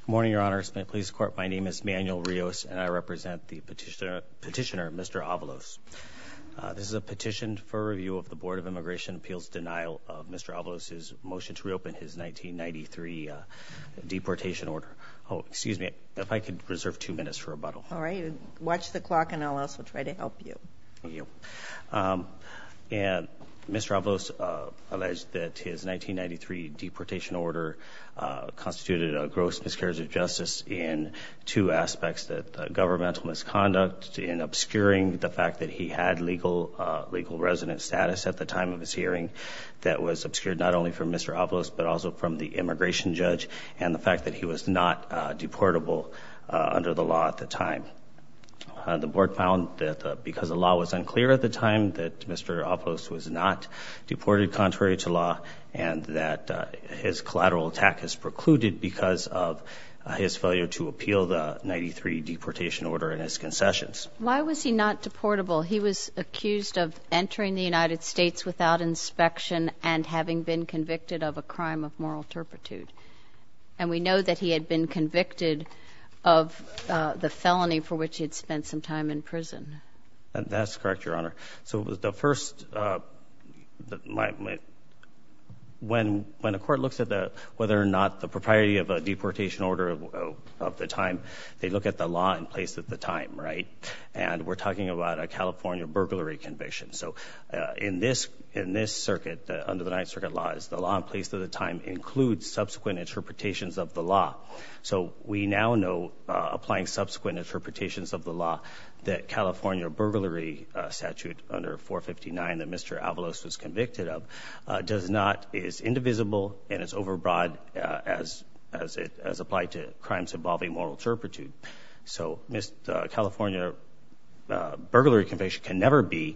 Good morning, Your Honors. May it please the Court, my name is Manuel Rios, and I represent the petitioner, Mr. Avalos. This is a petition for review of the Board of Immigration Appeals' denial of Mr. Avalos' motion to reopen his 1993 deportation order. Oh, excuse me, if I could reserve 2 minutes for rebuttal. All right. Watch the clock, and I'll also try to help you. Thank you. And Mr. Avalos alleged that his 1993 deportation order constituted a gross miscarriage of justice in two aspects: that governmental misconduct in obscuring the fact that he had legal resident status at the time of his hearing, that was obscured not only from Mr. Avalos but also from the immigration judge, and the fact that he was not deportable under the law at the time. The board found that because the law was unclear at the time, that Mr. Avalos was not deported contrary to law, and that his collateral attack is precluded because of his failure to appeal the 93 deportation order and his concessions. Why was he not deportable? He was accused of entering the United States without inspection and having been convicted of a crime of moral turpitude. And we know that he had been convicted of the felony for which he had spent some time in prison. That's correct, Your Honor. So the first, when a court looks at whether or not the propriety of a deportation order of the time, they look at the law in place at the time, right? And we're talking about a California burglary conviction. So in this circuit, under the Ninth Circuit laws, the law in place at the time includes subsequent interpretations of the law. So we now know, applying subsequent interpretations of the law, that California burglary statute under 459 that Mr. Avalos was convicted of is indivisible and is overbroad as applied to crimes involving moral turpitude. So California burglary conviction can never be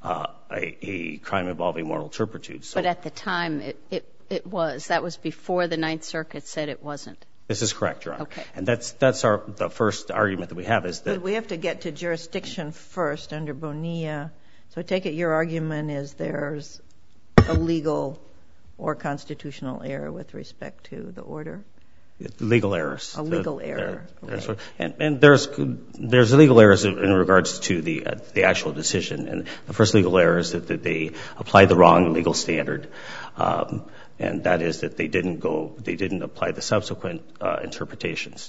a crime involving moral turpitude. So, but at the time, it was. That was before the Ninth Circuit said it wasn't. This is correct, Your Honor. Okay. And that's the first argument that we have is that... But we have to get to jurisdiction first under Bonilla. So I take it your argument is there's a legal or constitutional error with respect to the order? Legal errors. A legal error. Okay. And there's legal errors in regards to the actual decision. And the first legal error is that they applied the wrong legal standard. And that is that they didn't apply the subsequent interpretations.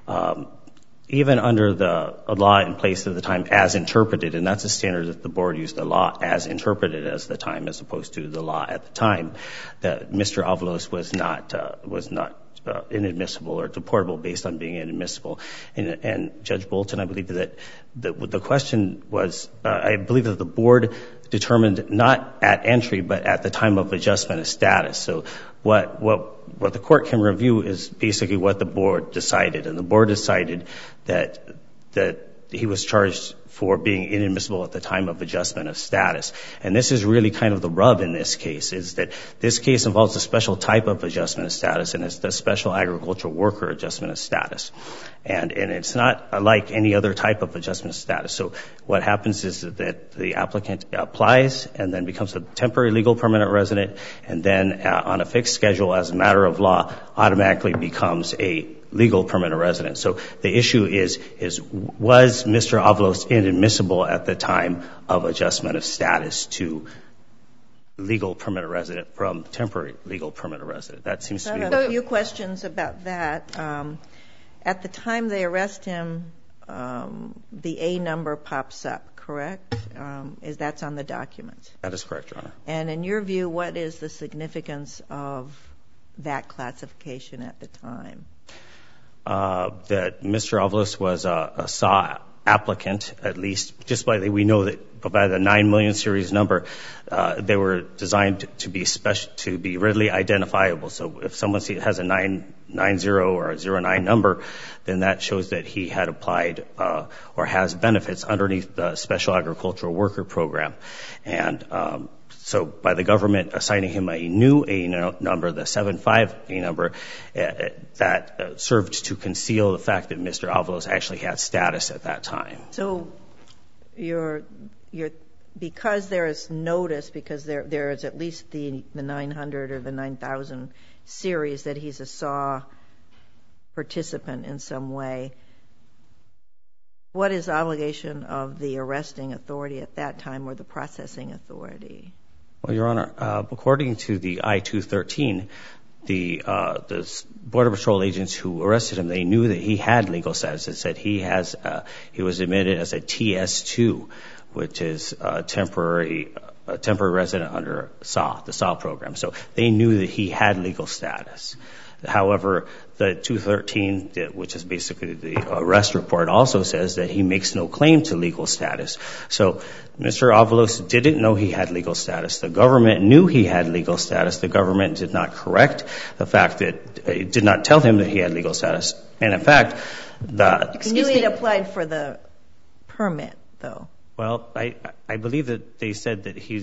Even under the law in place at the time as interpreted, and that's a standard that the board used, the law as interpreted as the time as opposed to the law at the time, that Mr. Avalos was not inadmissible or deportable based on being inadmissible. And Judge Bolton, I believe that the question was, I believe that the board determined not at entry but at the time of adjustment of status. So what the court can review is basically what the board decided. And the board decided that he was charged for being inadmissible at the time of adjustment of status. And this is really kind of the rub in this case, is that this case involves a special type of adjustment of status, and it's the special agricultural worker adjustment of status. And it's not like any other type of adjustment of status. So what happens is that the applicant applies and then becomes a temporary legal permanent resident, and then on a fixed schedule as a matter of law automatically becomes a legal permanent resident. So the issue is was Mr. Avalos inadmissible at the time of adjustment of status to legal permanent resident from temporary legal permanent resident? That seems to be... I have a few questions about that. At the time they arrest him, the A number pops up, correct? That's on the documents. That is correct, Your Honor. And in your view, what is the significance of that classification at the time? That Mr. Avalos was a SAW applicant, at least, just by we know that by the 9 million series number, they were designed to be readily identifiable. So if someone has a 990 or a 09 number, then that shows that he had applied or has benefits underneath the Special Agricultural Worker Program. And so by the government assigning him a new A number, the 75 A number, that served to conceal the fact that Mr. Avalos actually had status at that time. So because there is notice, because there is at least the 900 or the 9,000 series that he's a SAW participant in some way, what is the obligation of the arresting authority at that time or the processing authority? Well, Your Honor, according to the I-213, the Border Patrol agents who arrested him, they knew that he had legal status. It said he was admitted as a TS2, which is a temporary resident under SAW, the SAW program. So they knew that he had legal status. However, the 213, which is basically the arrest report, also says that he makes no claim to legal status. So Mr. Avalos didn't know he had legal status. The government knew he had legal status. The government did not correct the fact that it did not tell him that he had legal status. And in fact, Knew he had applied for the permit, though. Well, I believe that they said that he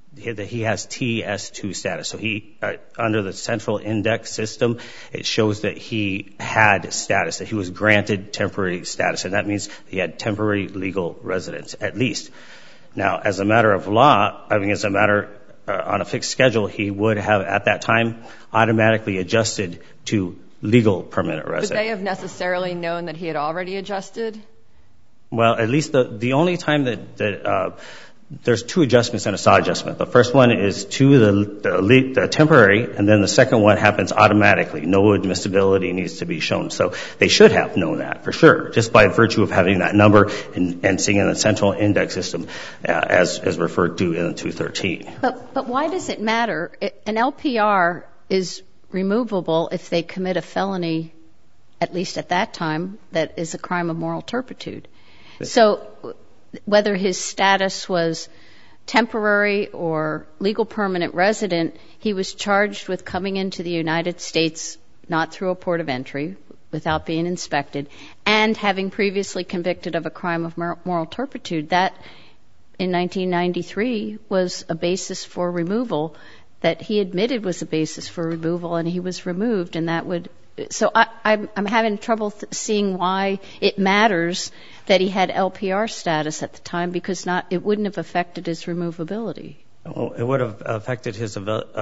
has TS2 status. So he, under the central index system, it shows that he had status, that he was granted temporary status. And that means he had temporary legal residence, at least. Now, as a matter of law, as a matter on a fixed schedule, he would have, at that time, automatically adjusted to legal permanent resident. Would they have necessarily known that he had already adjusted? Well, at least the only time that there's two adjustments and a SAW adjustment. The first one is to the temporary, and then the second one happens automatically. No admissibility needs to be shown. So they should have known that, for sure, just by virtue of having that number and seeing in the central index system as referred to in the 213. But why does it matter? An LPR is removable if they commit a felony, at least at that time, that is a crime of moral turpitude. So whether his status was temporary or legal permanent resident, he was charged with coming into the United States not through a port of entry, without being inspected, and having previously convicted of a crime of moral turpitude. That, in 1993, was a basis for removal that he admitted was a basis for removal, and he was removed, and that would... So I'm having trouble seeing why it matters that he had LPR status at the time, because it wouldn't have affected his removability. Well, it would have affected his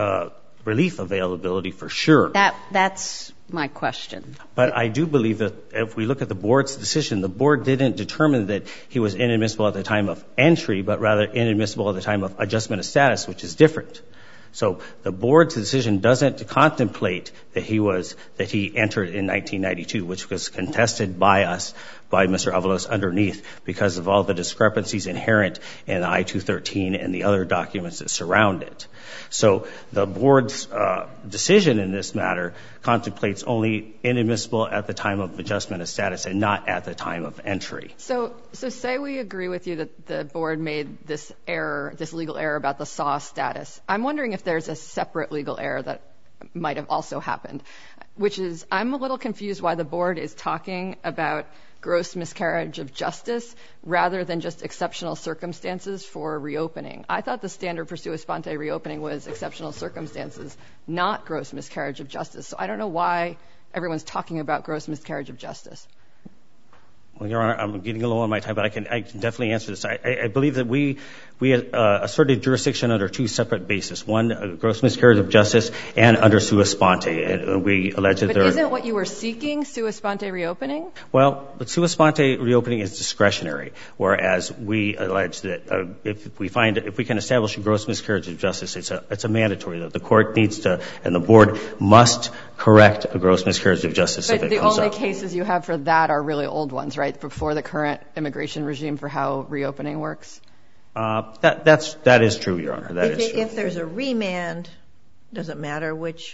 relief availability for sure. That's my question. But I do believe that if we look at the board's decision, the board didn't determine that he was inadmissible at the time of entry, but rather inadmissible at the time of adjustment of status, which is different. So the board's decision doesn't contemplate that he entered in 1992, which was contested by us, by Mr. Avalos underneath, because of all the discrepancies inherent in the I-213 and the other documents that surround it. So the board's decision in this matter contemplates only inadmissible at the time of adjustment of status and not at the time of entry. So say we agree with you that the board made this error, this legal error about the SAW status. I'm wondering if there's a separate legal error that might have also happened, which is I'm a little confused why the board is talking about gross miscarriage of justice rather than just exceptional circumstances for reopening. I thought the standard for sua sponte reopening was exceptional circumstances, not gross miscarriage of justice. So I don't know why everyone's talking about gross miscarriage of justice. Well, Your Honor, I'm getting low on my time, but I can definitely answer this. I believe that we asserted jurisdiction under two separate bases. One, gross miscarriage of justice, and under sua sponte. And we alleged that But isn't what you were seeking sua sponte reopening? Well, but sua sponte reopening is discretionary, whereas we allege that if we can establish a gross miscarriage of justice, it's a mandatory that the court needs to, and the board must correct a gross miscarriage of justice if it comes up. But the only cases you have for that are really old ones, right? Before the current immigration regime for how reopening works? That is true, Your Honor. That is true. If there's a remand, does it matter which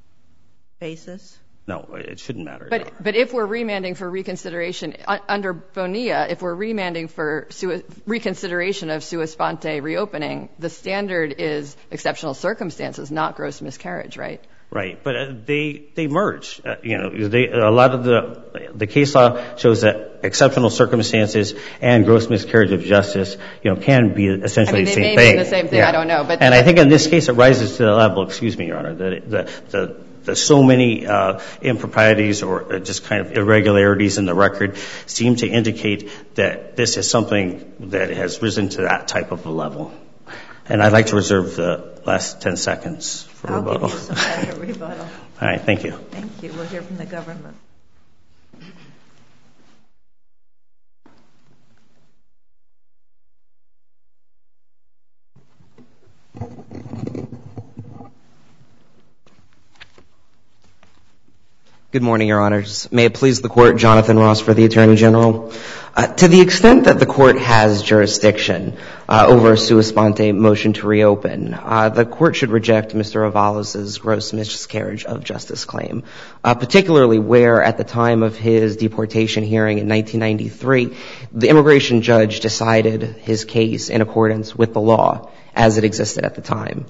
basis? No, it shouldn't matter. But if we're remanding for reconsideration, under Bonilla, if we're remanding for reconsideration of sua sponte reopening, the standard is exceptional circumstances, not gross miscarriage, right? Right, but they merge. A lot of the case law shows that exceptional circumstances and gross miscarriage of justice, can be essentially the same thing. They may mean the same thing. Yeah. I don't know, but I think in this case it rises to the level. Excuse me, Your Honor. That so many improprieties or just kind of irregularities in the record seem to indicate that this is something that has risen to that type of a level. And I'd like to reserve the last 10 seconds for rebuttal. I'll give you some time to rebuttal. All right, thank you. Thank you. We'll hear from the government. Good morning, Your Honors. May it please the Court, Jonathan Ross for the Attorney General. To the extent that the Court has jurisdiction over a sua sponte motion to reopen, the Court should reject Mr. Avalos' gross miscarriage of justice claim, particularly where at the time of his deportation hearing in 1993, the immigration judge decided his case in accordance with the law as it existed at the time.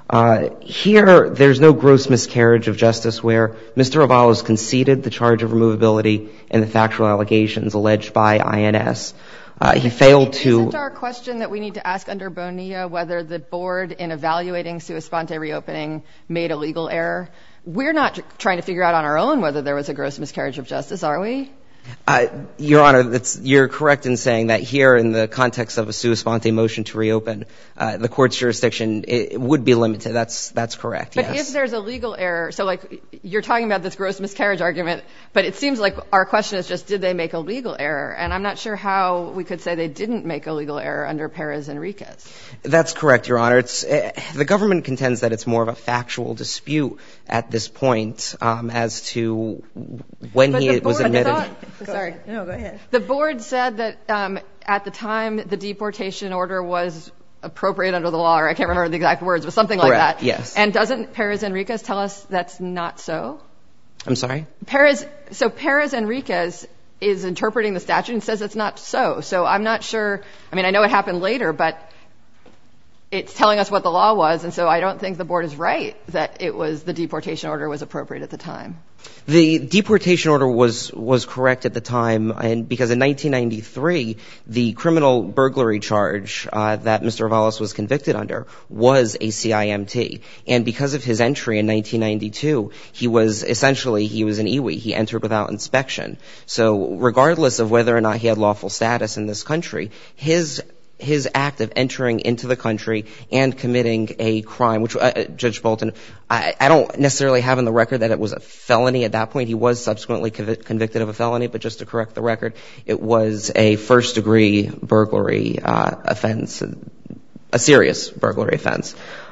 Here, there's no gross miscarriage of justice where Mr. Avalos conceded the charge of removability and the factual allegations alleged by INS. He failed to... Isn't our question that we need to ask under Bonilla whether the board in evaluating sua sponte reopening made a legal error? We're not trying to figure out on our own whether there was a gross miscarriage of justice, are we? Your Honor, you're correct in saying that here in the context of a sua sponte motion to reopen, the Court's jurisdiction it would be limited. That's correct, yes. But if there's a legal error, so like you're talking about this gross miscarriage argument, but it seems like our question is just did they make a legal error? And I'm not sure how we could say they didn't make a legal error under Perez-Enriquez. That's correct, Your Honor. The government contends that it's more of a factual dispute at this point as to when he was admitted. Sorry. No, go ahead. The board said that at the time the deportation order was appropriate under the law, or I can't remember the exact words, but something like that. Correct, yes. And doesn't Perez-Enriquez tell us that's not so? I'm sorry? So Perez-Enriquez is interpreting the statute and says it's not so. So I'm not sure. I mean, I know it happened later, but it's telling us what the law was, and so I don't think the board is right that it was the deportation order was appropriate at the time. The deportation order was correct at the time, and because in 1993, the criminal burglary charge that Mr. Avalos was convicted under was a CIMT. And because of his entry in 1992, he was an IWI. He entered without inspection. So regardless of whether or not he had lawful status in this country, his act of entering into the country and committing a crime, which, Judge Bolton, I don't necessarily have in the record that it was a felony at that point. He was subsequently convicted of a felony, but just to correct the record, it was a first-degree burglary offense, a serious burglary offense.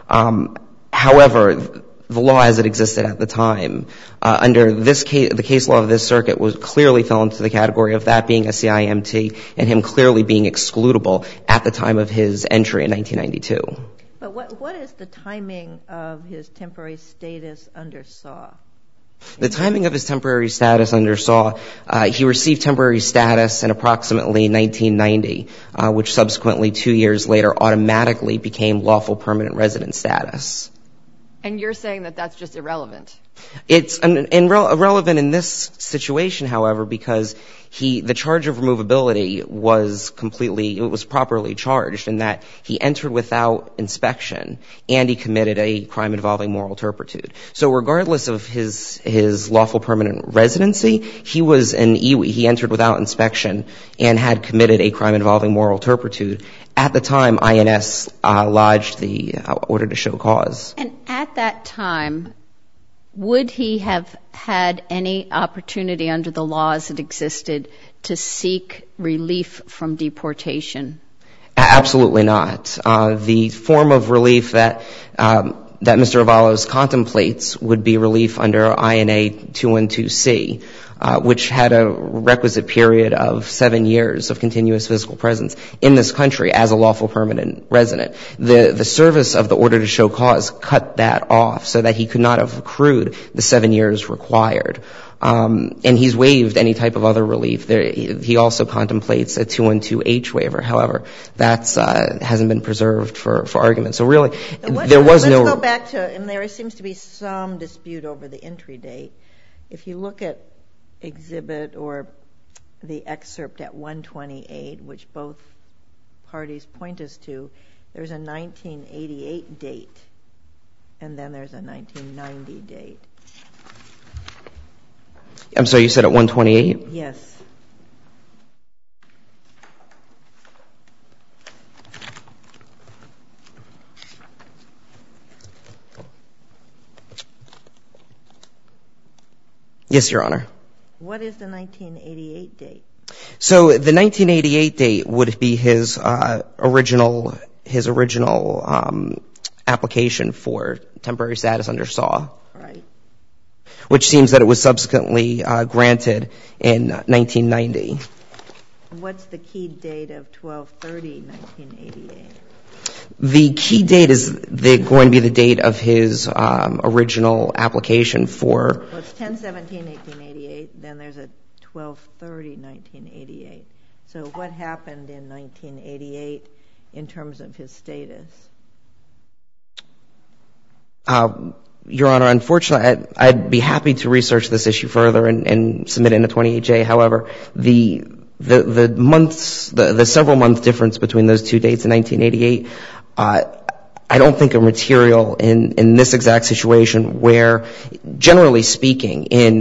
However, the law as it existed at the time, under this case, the case law of this circuit clearly fell into the category of that being a CIMT and him clearly being excludable at the time of his entry in 1992. But what is the timing of his temporary status under SAW? The timing of his temporary status under SAW, he received temporary status in approximately 1990, which subsequently 2 years later automatically became lawful permanent resident status. And you're saying that that's just irrelevant? It's irrelevant in this situation, however, because the charge of removability was properly charged in that he entered without inspection and he committed a crime involving moral turpitude. So regardless of his lawful permanent residency, he was an IWI. He entered without inspection and had committed a crime involving moral turpitude. At the time, INS lodged the order to show cause. And at that time, would he have had any opportunity under the laws that existed to seek relief from deportation? Absolutely not. The form of relief that Mr. Avalos contemplates would be relief under INA 212C, which had a requisite period of 7 years of continuous physical presence in this country as a lawful permanent resident. The service of the order to show cause cut that off so that he could not have accrued the 7 years required. And he's waived any type of other relief. He also contemplates a 212H waiver. However, that hasn't been preserved for argument. So really, there was no... Let's go back to, and there seems to be some dispute over the entry date. If you look at exhibit or the excerpt at 128, which both parties point us to, there's a 1988 date, and then there's a 1990 date. I'm sorry, you said at 128? Yes. Yes, Your Honor. What is the 1988 date? So the 1988 date would be his original application for temporary status under SAW. Right. Which seems that it was subsequently granted in 1990. What's the key date of 12/30/1988? The key date is going to be the date of his original application for... Well, it's 10/17/1888, then there's a 12/30/1988. So what happened in 1988 in terms of his status? Your Honor, unfortunately, I'd be happy to research this issue further and submit it in a 28J. However, the several month difference between those two dates in 1988, I don't think are material in this exact situation where, generally speaking, in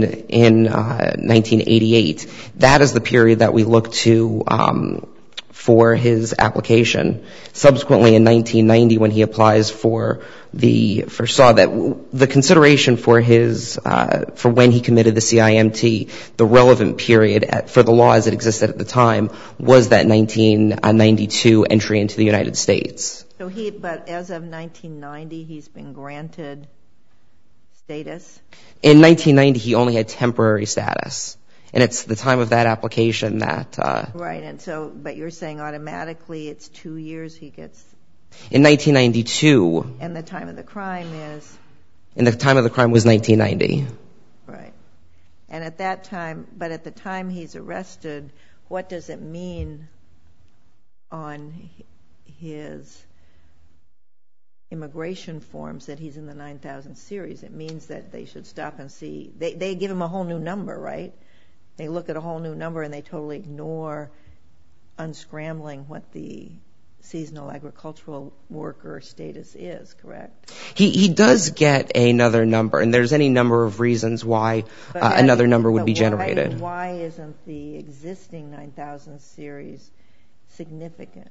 1988, that is the period that we look to for his application. Subsequently, in 1990, when he applies for SAW, that the consideration for for when he committed the CIMT, the relevant period for the law as it existed at the time was that 1992 entry into the United States. So but as of 1990, he's been granted status? In 1990, he only had temporary status. And it's the time of that application that... Right, and so, but you're saying automatically it's 2 years he gets... In 1992... And the time of the crime is... And the time of the crime was 1990. Right. And at that time, but at the time he's arrested, what does it mean on his immigration forms that he's in the 9000 series? It means that they should stop and see... They give him a whole new number, right? They look at a whole new number and they totally ignore unscrambling what the seasonal agricultural worker status is, correct? He does get another number, and there's any number of reasons why another number would be generated. Why isn't the existing 9000 series significant?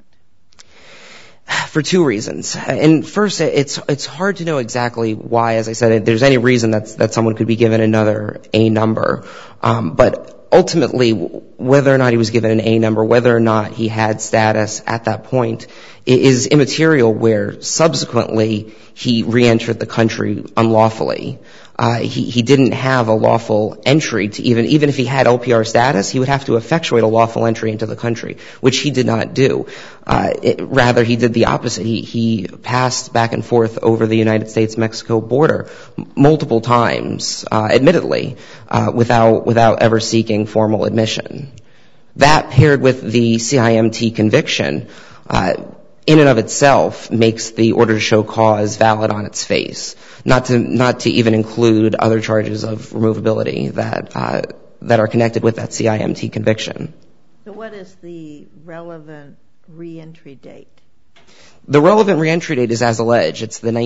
For two reasons. And first, it's hard to know exactly why, as I said, there's any reason that someone could be given another A number. But ultimately, whether or not he was given an A number, whether or not he had status at that point, is immaterial, where subsequently he re-entered the country unlawfully. He didn't have a lawful entry to even if he had LPR status, he would have to effectuate a lawful entry into the country, which he did not do. Rather, he did the opposite. He passed back and forth over the United States-Mexico border multiple times, admittedly, without ever seeking formal admission. That, paired with the CIMT conviction, in and of itself makes the order to show cause valid on its face, not to even include other charges of removability that are connected with that CIMT conviction. So what is the relevant reentry date? The relevant reentry date is as alleged. It's the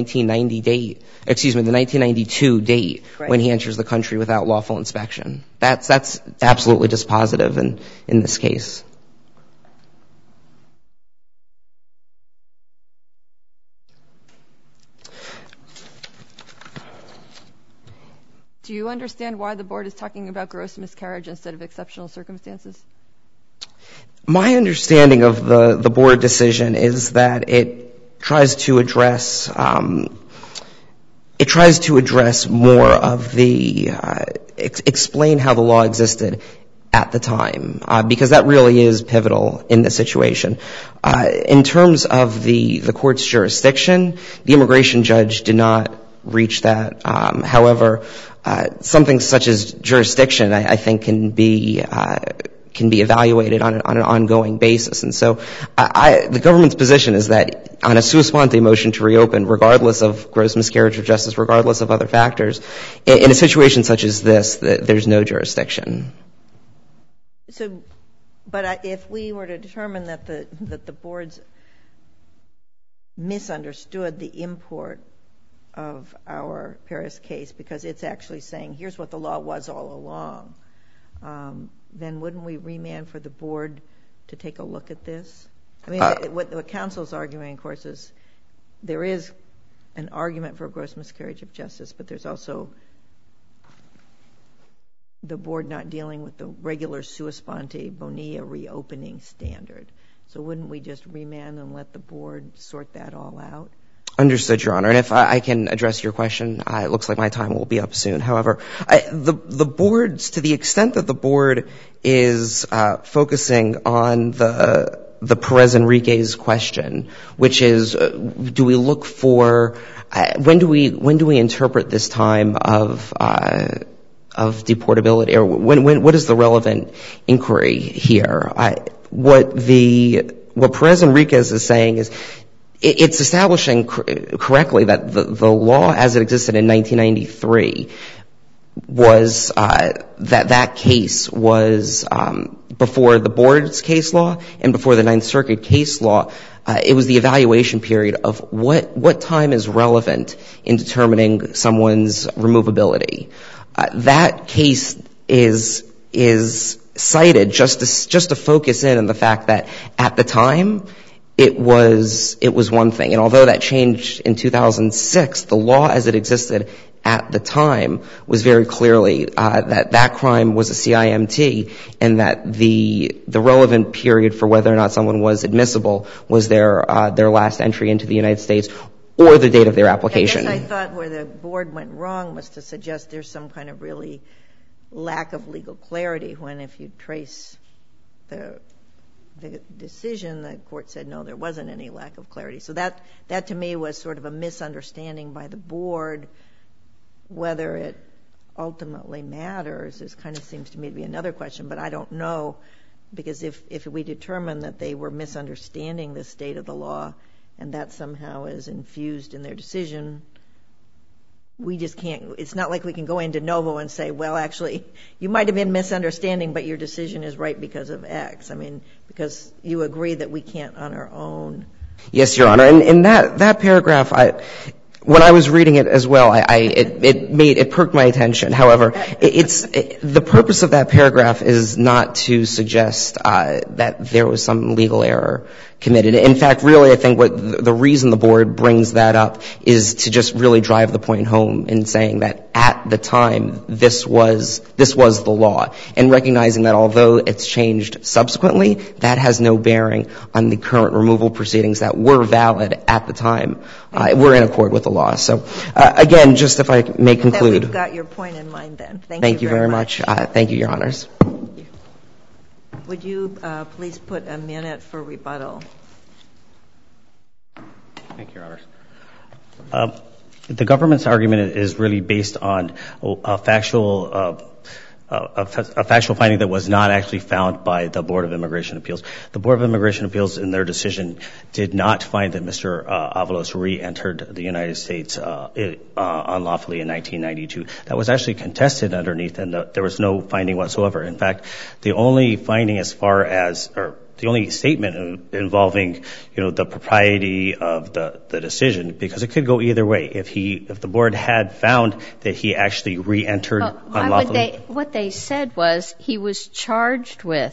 1992 date, right, when he enters the country without lawful inspection. That's absolutely dispositive in this case. Do you understand why the board is talking about gross miscarriage instead of exceptional circumstances? My understanding of the board decision is that it tries to address more of the explain how the law existed at the time, because that really is pivotal in this situation. In terms of the court's jurisdiction, the immigration judge did not reach that. However, something such as jurisdiction, I think, can be evaluated on an ongoing basis. And so the government's position is that on a sua sponte motion to reopen, regardless of gross miscarriage of justice, regardless of other factors, in a situation such as this, there's no jurisdiction. So, but if we were to determine that the board's misunderstood the import of our Paris case, because it's actually saying here's what the law was all along, then wouldn't we remand for the board to take a look at this? I mean, what counsel's arguing, of course, is there is an argument for gross miscarriage of justice, but there's also the board not dealing with the regular sua sponte Bonilla reopening standard. So wouldn't we just remand and let the board sort that all out? Understood, Your Honor. And if I can address your question, it looks like my time will be up soon. However, the boards, to the extent that the board is focusing on the Perez-Enriquez question, which is, do we look for, when do we interpret this time of deportability, or what is the relevant inquiry here? What Perez-Enriquez is saying is, it's establishing correctly that the law as it existed in 1993 was that case was before the board's case law and before the Ninth Circuit case law. It was the evaluation period of what time is relevant in determining someone's removability. That case is cited just to focus in on the fact that at the time it was one thing. And although that changed in 2006, the law as it existed at the time was very clearly that crime was a CIMT, and that the relevant period for whether or not someone was admissible was their last entry into the United States or the date of their application. I guess I thought where the board went wrong was to suggest there's some kind of really lack of legal clarity, when if you trace the decision, the court said no, there wasn't any lack of clarity. So that to me was sort of a misunderstanding by the board. Whether it ultimately matters is kind of seems to me to be another question, but I don't know, because if we determine that they were misunderstanding the state of the law and that somehow is infused in their decision, we just can't, it's not like we can go into Novo and say, well, actually, you might have been misunderstanding, but your decision is right because of X. I mean, because you agree that we can't on our own. Yes, Your Honor. And in that paragraph, when I was reading it as well, it perked my attention. However, the purpose of that paragraph is not to suggest that there was some legal error committed. In fact, really, I think the reason the board brings that up is to just really drive the point home in saying that at the time, this was the law, and recognizing that although it's changed subsequently, that has no bearing on the current removal proceedings that were valid at the time. We're in accord with the law. So, again, just if I may conclude. We've got your point in mind then. Thank you very much. Thank you, Your Honors. Would you please put a minute for rebuttal? Thank you, Your Honors. The government's argument is really based on a factual finding that was not actually found by the Board of Immigration Appeals. The Board of Immigration Appeals, in their decision, did not find that Mr. Avalos re-entered the United States unlawfully in 1992. That was actually contested underneath, and there was no finding whatsoever. In fact, the only finding the only statement involving, the propriety of the decision, because it could go either way. If the board had found that he actually re-entered unlawfully. What they said was he was charged with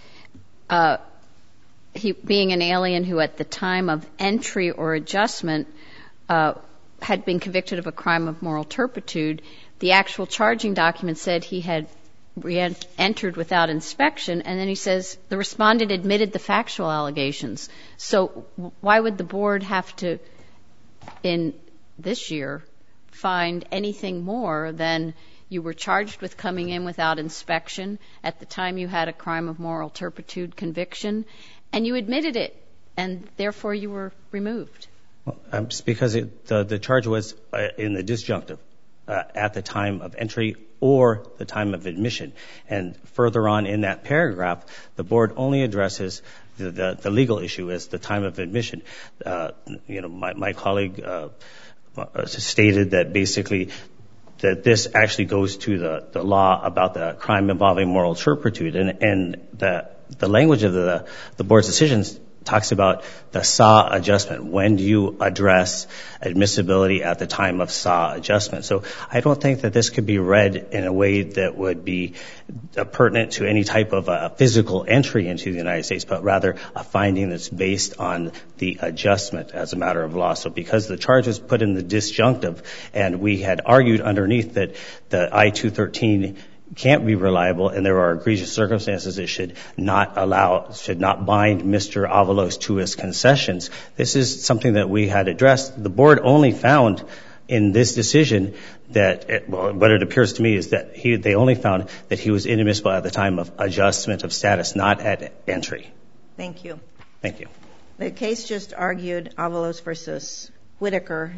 being an alien who at the time of entry or adjustment had been convicted of a crime of moral turpitude. The actual charging document said he had re-entered without inspection, and then he says the respondent admitted the factual allegations. So why would the board have to, in this year, find anything more than you were charged with coming in without inspection, at the time you had a crime of moral turpitude conviction, and you admitted it, and therefore you were removed? Well, just because the charge was in the disjunctive, at the time of entry or the time of admission. And further on in that paragraph, the board only addresses the legal issue as the time of admission. My colleague stated that basically that this actually goes to the law about the crime involving moral turpitude, and the language of the board's decisions talks about the SAW adjustment. When do you address admissibility at the time of SAW adjustment? So I don't think that this could be read in a way that would be pertinent to any type of physical entry into the United States, but rather a finding that's based on the adjustment as a matter of law. So because the charge was put in the disjunctive, and we had argued underneath that the I-213 can't be reliable and there are egregious circumstances that should not bind Mr. Avalos to his concessions. This is something that we had addressed. The board only found in this decision that, what it appears to me is that they only found that he was inadmissible at the time of adjustment of status, not at entry. Thank you. Thank you. The case just argued, Avalos versus Whitaker,